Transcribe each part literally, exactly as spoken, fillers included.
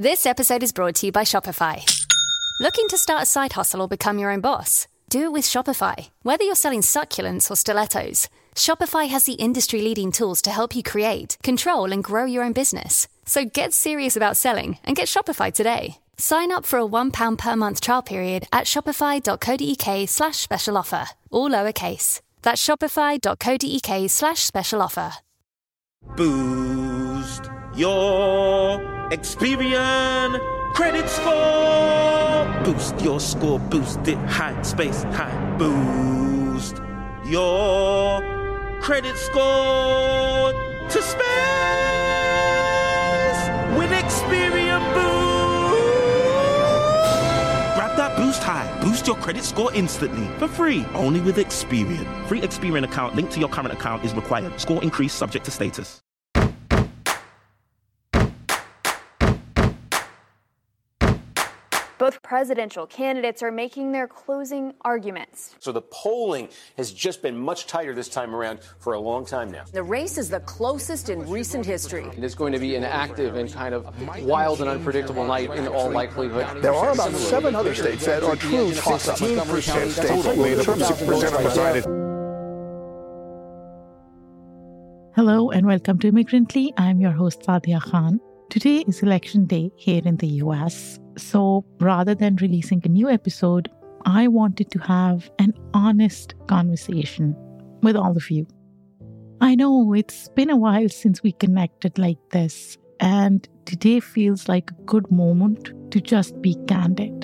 This episode is brought to you by Shopify. Looking to start a side hustle or become your own boss? Do it with Shopify. Whether you're selling succulents or stilettos, Shopify has the industry-leading tools to help you create, control, and grow your own business. So get serious about selling and get Shopify today. Sign up for a one pound per month trial period at shopify.co.uk slash special offer. All lowercase. That's shopify.co.uk slash special offer. Boost your Experian credit score. Boost your score, boost it high, space high. Boost your credit score to space with Experian Boost. Grab that boost high. Boost your credit score instantly for free. Only with Experian. Free Experian account linked to your current account is required. Score increase subject to status. Both presidential candidates are making their closing arguments. So the polling has just been much tighter this time around for a long time now. The race is the closest in recent history. It's going to be an active and kind of wild and unpredictable night in all likelihood. There are about seven other states that are true toss-ups. fifteen percent states made up of six percent undecided. Hello and welcome to Immigrantly. I'm your host, Sadia Khan. Today is election day here in the U S. So rather than releasing a new episode, I wanted to have an honest conversation with all of you. I know it's been a while since we connected like this, and today feels like a good moment to just be candid.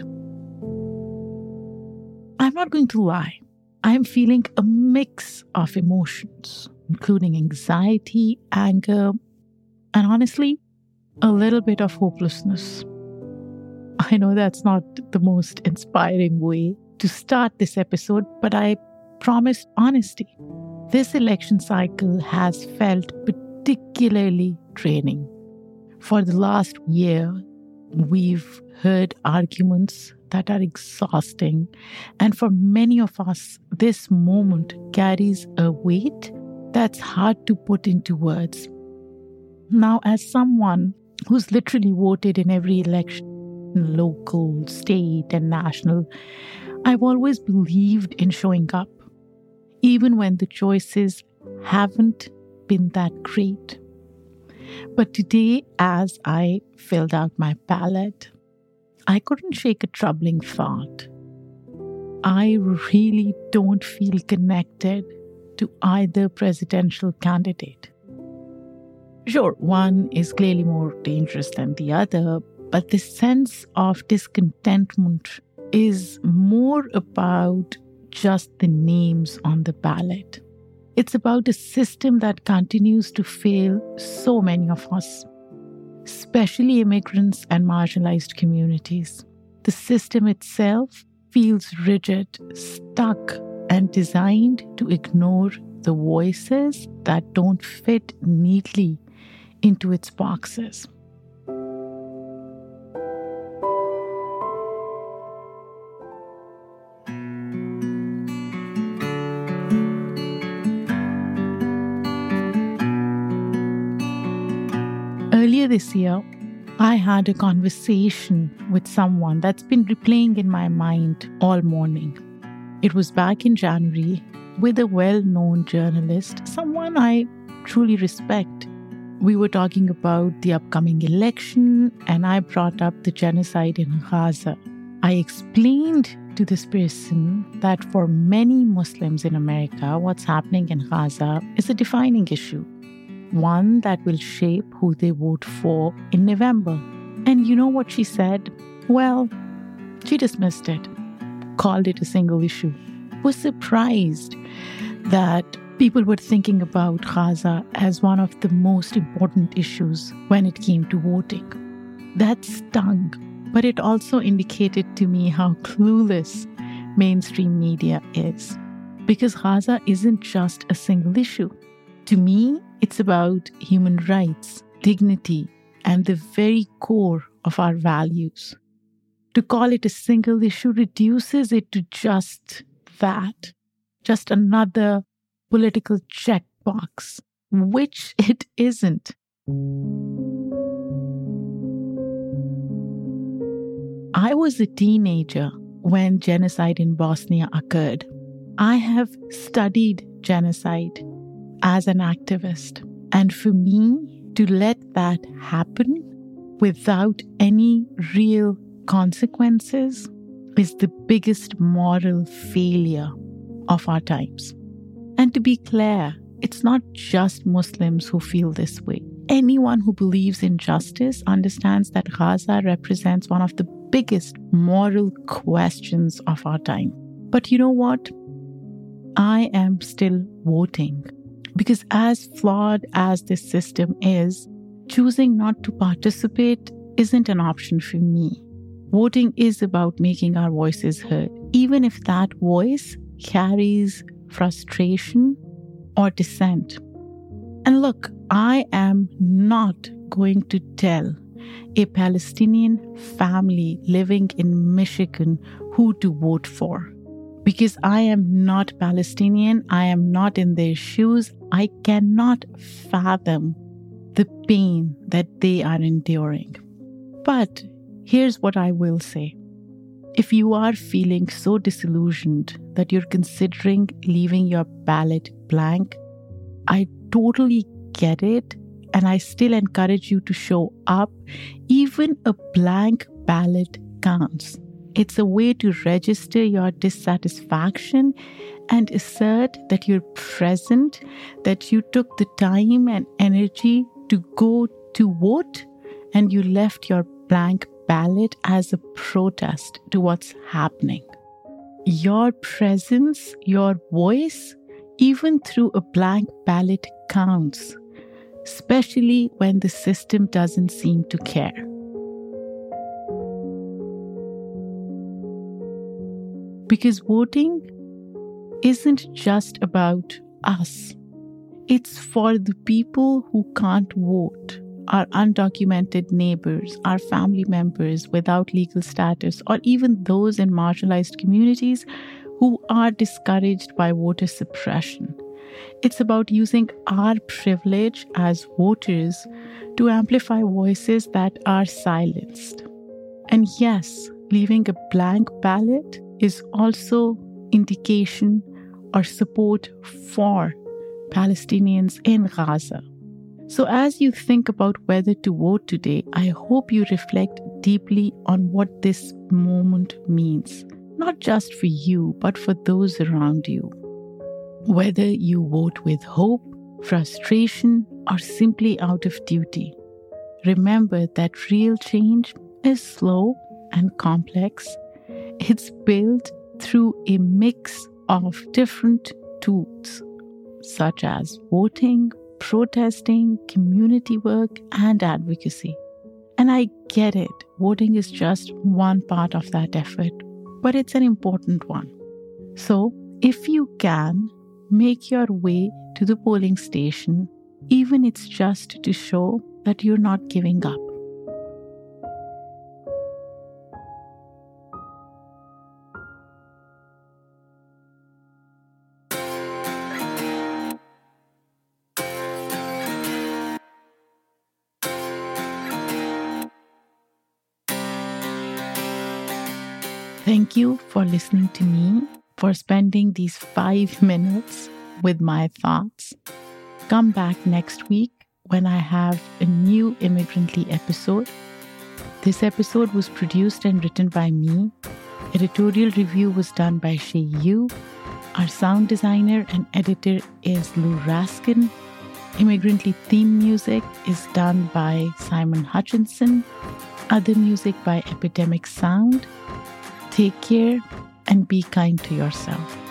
I'm not going to lie. I'm feeling a mix of emotions, including anxiety, anger, and honestly, a little bit of hopelessness. I know that's not the most inspiring way to start this episode, but I promised honesty. This election cycle has felt particularly draining. For the last year, we've heard arguments that are exhausting, and for many of us, this moment carries a weight that's hard to put into words. Now, as someone who's literally voted in every election, local, state, and national, I've always believed in showing up, even when the choices haven't been that great. But today, as I filled out my ballot, I couldn't shake a troubling thought. I really don't feel connected to either presidential candidate. Sure, one is clearly more dangerous than the other, but the sense of discontentment is more about just the names on the ballot. It's about a system that continues to fail so many of us, especially immigrants and marginalized communities. The system itself feels rigid, stuck, and designed to ignore the voices that don't fit neatly into its boxes. Earlier this year, I had a conversation with someone that's been replaying in my mind all morning. It was back in January with a well-known journalist, someone I truly respect. We were talking about the upcoming election, and I brought up the genocide in Gaza. I explained to this person that for many Muslims in America, what's happening in Gaza is a defining issue, one that will shape who they vote for in November. And you know what she said? Well, she dismissed it, called it a single issue, was surprised that people were thinking about Gaza as one of the most important issues when it came to voting. That stung, but it also indicated to me how clueless mainstream media is. Because Gaza isn't just a single issue. To me, it's about human rights, dignity, and the very core of our values. To call it a single issue reduces it to just that, just another political checkbox, which it isn't. I was a teenager when genocide in Bosnia occurred. I have studied genocide as an activist. And for me to let that happen without any real consequences is the biggest moral failure of our times. And to be clear, it's not just Muslims who feel this way. Anyone who believes in justice understands that Gaza represents one of the biggest moral questions of our time. But you know what? I am still voting. Because as flawed as this system is, choosing not to participate isn't an option for me. Voting is about making our voices heard, even if that voice carries frustration or dissent. And look, I am not going to tell a Palestinian family living in Michigan who to vote for. Because I am not Palestinian, I am not in their shoes, I cannot fathom the pain that they are enduring. But here's what I will say. If you are feeling so disillusioned that you're considering leaving your ballot blank, I totally get it, and I still encourage you to show up. Even a blank ballot counts. It's a way to register your dissatisfaction and assert that you're present, that you took the time and energy to go to vote, and you left your blank ballot as a protest to what's happening. Your presence, your voice, even through a blank ballot counts, especially when the system doesn't seem to care. Because voting isn't just about us. It's for the people who can't vote, our undocumented neighbors, our family members without legal status, or even those in marginalized communities who are discouraged by voter suppression. It's about using our privilege as voters to amplify voices that are silenced. And yes, leaving a blank ballot is also indication or support for Palestinians in Gaza. So as you think about whether to vote today, I hope you reflect deeply on what this moment means, not just for you, but for those around you. Whether you vote with hope, frustration, or simply out of duty, remember that real change is slow and complex. It's built through a mix of different tools, such as voting, protesting, community work, and advocacy. And I get it, voting is just one part of that effort, but it's an important one. So, if you can, make your way to the polling station, even if it's just to show that you're not giving up. Thank you for listening to me, for spending these five minutes with my thoughts. Come back next week when I have a new Immigrantly episode. This episode was produced and written by me. Editorial review was done by Shay Yu. Our sound designer and editor is Lou Raskin. Immigrantly theme music is done by Simon Hutchinson. Other music by Epidemic Sound. Take care and be kind to yourself.